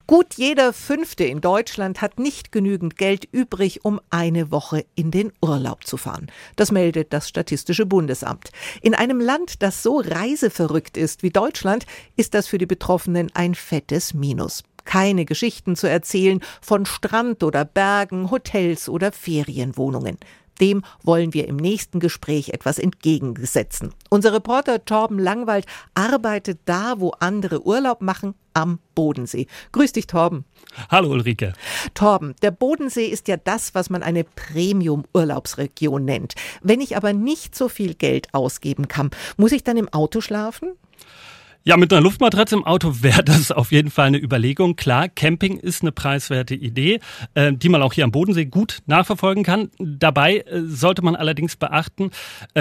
Gut jeder Fünfte in Deutschland hat nicht genügend Geld übrig, um eine Woche in den Urlaub zu fahren. Das meldet das Statistische Bundesamt. In einem Land, das so reiseverrückt ist wie Deutschland, ist das für die Betroffenen ein fettes Minus. Keine Geschichten zu erzählen von Strand oder Bergen, Hotels oder Ferienwohnungen. Dem wollen wir im nächsten Gespräch etwas entgegensetzen. Unser Reporter Torben Langwald arbeitet da, wo andere Urlaub machen, am Bodensee. Grüß dich, Torben. Hallo Ulrike. Torben, der Bodensee ist ja das, was man eine Premium-Urlaubsregion nennt. Wenn ich aber nicht so viel Geld ausgeben kann, muss ich dann im Auto schlafen? Ja, mit einer Luftmatratze im Auto wäre das auf jeden Fall eine Überlegung. Klar, Camping ist eine preiswerte Idee, die man auch hier am Bodensee gut nachverfolgen kann. Dabei sollte man allerdings beachten,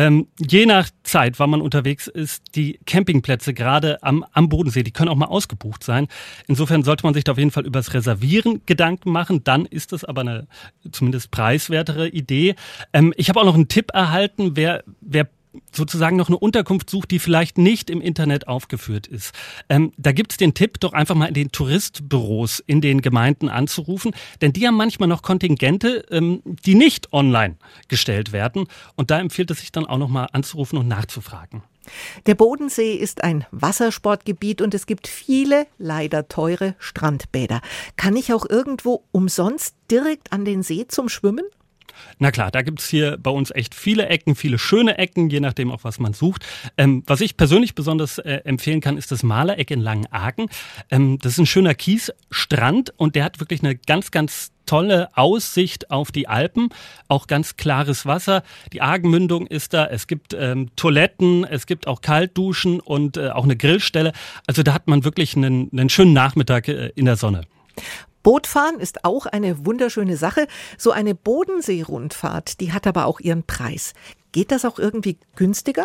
je nach Zeit, wann man unterwegs ist, die Campingplätze gerade am Bodensee, die können auch mal ausgebucht sein. Insofern sollte man sich da auf jeden Fall übers Reservieren Gedanken machen. Dann ist das aber eine zumindest preiswertere Idee. Ich habe auch noch einen Tipp erhalten, wer sozusagen noch eine Unterkunft sucht, die vielleicht nicht im Internet aufgeführt ist. Da gibt's den Tipp, doch einfach mal in den Touristbüros in den Gemeinden anzurufen, denn die haben manchmal noch Kontingente, die nicht online gestellt werden. Und da empfiehlt es sich dann auch noch mal anzurufen und nachzufragen. Der Bodensee ist ein Wassersportgebiet und es gibt viele, leider teure Strandbäder. Kann ich auch irgendwo umsonst direkt an den See zum Schwimmen? Na klar, da gibt's hier bei uns echt viele Ecken, viele schöne Ecken, je nachdem auch, was man sucht. Was ich persönlich besonders empfehlen kann, ist das Malereck in Langenargen. Das ist ein schöner Kiesstrand und der hat wirklich eine ganz, ganz tolle Aussicht auf die Alpen, auch ganz klares Wasser. Die Argenmündung ist da, es gibt Toiletten, es gibt auch Kaltduschen und auch eine Grillstelle. Also da hat man wirklich einen schönen Nachmittag in der Sonne. Bootfahren ist auch eine wunderschöne Sache. So eine Bodensee-Rundfahrt, die hat aber auch ihren Preis. Geht das auch irgendwie günstiger?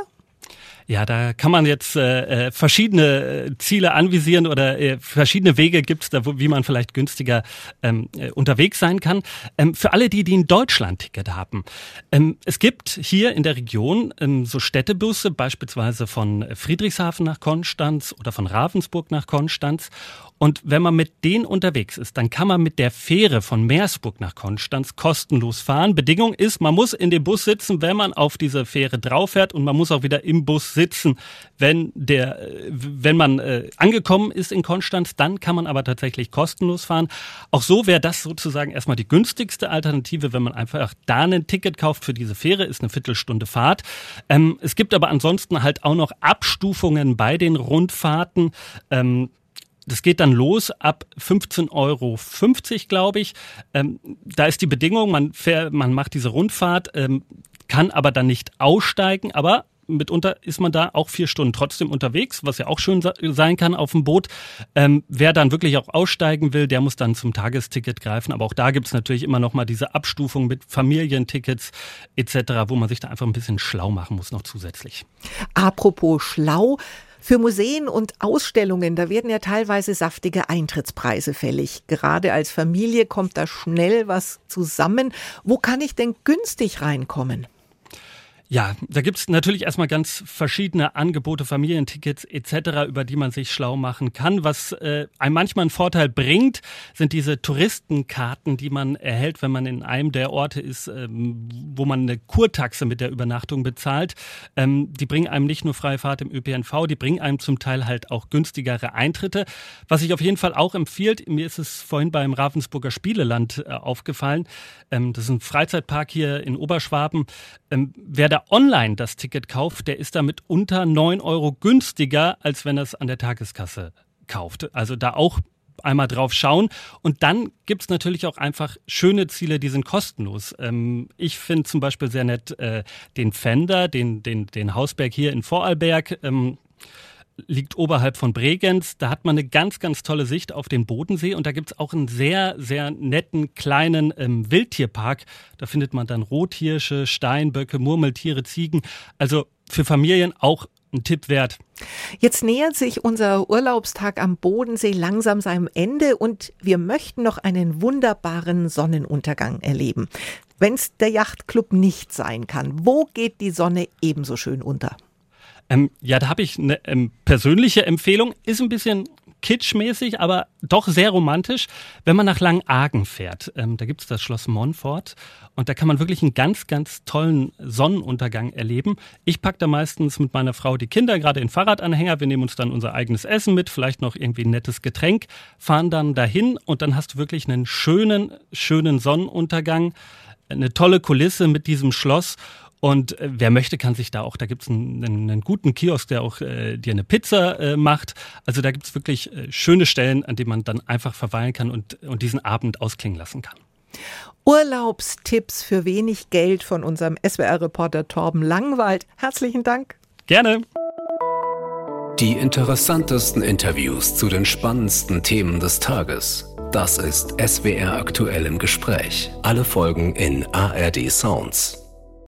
Ja, da kann man jetzt verschiedene Ziele anvisieren oder verschiedene Wege gibt's da, wie man vielleicht günstiger unterwegs sein kann. Für alle die ein Deutschland-Ticket haben. Es gibt hier in der Region so Städtebusse, beispielsweise von Friedrichshafen nach Konstanz oder von Ravensburg nach Konstanz. Und wenn man mit denen unterwegs ist, dann kann man mit der Fähre von Meersburg nach Konstanz kostenlos fahren. Bedingung ist, man muss in dem Bus sitzen, wenn man auf diese Fähre drauf fährt und man muss auch wieder im Bus sitzen, wenn man angekommen ist in Konstanz, dann kann man aber tatsächlich kostenlos fahren. Auch so wäre das sozusagen erstmal die günstigste Alternative, wenn man einfach da ein Ticket kauft für diese Fähre, ist eine Viertelstunde Fahrt. Es gibt aber ansonsten halt auch noch Abstufungen bei den Rundfahrten. Das geht dann los ab 15,50 €, glaube ich. Da ist die Bedingung, man macht diese Rundfahrt, kann aber dann nicht aussteigen, aber mitunter ist man da auch 4 Stunden trotzdem unterwegs, was ja auch schön sein kann auf dem Boot. Wer dann wirklich auch aussteigen will, der muss dann zum Tagesticket greifen. Aber auch da gibt's natürlich immer noch mal diese Abstufung mit Familientickets etc., wo man sich da einfach ein bisschen schlau machen muss noch zusätzlich. Apropos schlau. Für Museen und Ausstellungen, da werden ja teilweise saftige Eintrittspreise fällig. Gerade als Familie kommt da schnell was zusammen. Wo kann ich denn günstig reinkommen? Ja, da gibt's natürlich erstmal ganz verschiedene Angebote, Familientickets etc., über die man sich schlau machen kann. Was einem manchmal einen Vorteil bringt, sind diese Touristenkarten, die man erhält, wenn man in einem der Orte ist, wo man eine Kurtaxe mit der Übernachtung bezahlt. Die bringen einem nicht nur freie Fahrt im ÖPNV, die bringen einem zum Teil halt auch günstigere Eintritte. Was sich auf jeden Fall auch empfiehlt, mir ist es vorhin beim Ravensburger Spieleland aufgefallen, das ist ein Freizeitpark hier in Oberschwaben. Wer da online das Ticket kauft, der ist damit unter 9 € günstiger, als wenn er es an der Tageskasse kauft. Also da auch einmal drauf schauen. Und dann gibt's natürlich auch einfach schöne Ziele, die sind kostenlos. Ich finde zum Beispiel sehr nett den Pfänder, den Hausberg hier in Vorarlberg. Liegt oberhalb von Bregenz. Da hat man eine ganz, ganz tolle Sicht auf den Bodensee und da gibt's auch einen sehr, sehr netten kleinen Wildtierpark. Da findet man dann Rothirsche, Steinböcke, Murmeltiere, Ziegen. Also für Familien auch ein Tipp wert. Jetzt nähert sich unser Urlaubstag am Bodensee langsam seinem Ende und wir möchten noch einen wunderbaren Sonnenuntergang erleben. Wenn es der Yachtclub nicht sein kann, wo geht die Sonne ebenso schön unter? Ja, da habe ich eine persönliche Empfehlung. Ist ein bisschen kitschmäßig, aber doch sehr romantisch, wenn man nach Langenargen fährt. Da gibt's das Schloss Montfort und da kann man wirklich einen ganz, ganz tollen Sonnenuntergang erleben. Ich pack da meistens mit meiner Frau die Kinder gerade in Fahrradanhänger. Wir nehmen uns dann unser eigenes Essen mit, vielleicht noch irgendwie ein nettes Getränk, fahren dann dahin und dann hast du wirklich einen schönen Sonnenuntergang, eine tolle Kulisse mit diesem Schloss. Und wer möchte, kann sich da gibt's einen guten Kiosk, der auch dir eine Pizza macht. Also da gibt's wirklich schöne Stellen, an denen man dann einfach verweilen kann und diesen Abend ausklingen lassen kann. Urlaubstipps für wenig Geld von unserem SWR-Reporter Torben Langwald. Herzlichen Dank. Gerne. Die interessantesten Interviews zu den spannendsten Themen des Tages. Das ist SWR aktuell im Gespräch. Alle Folgen in ARD Sounds.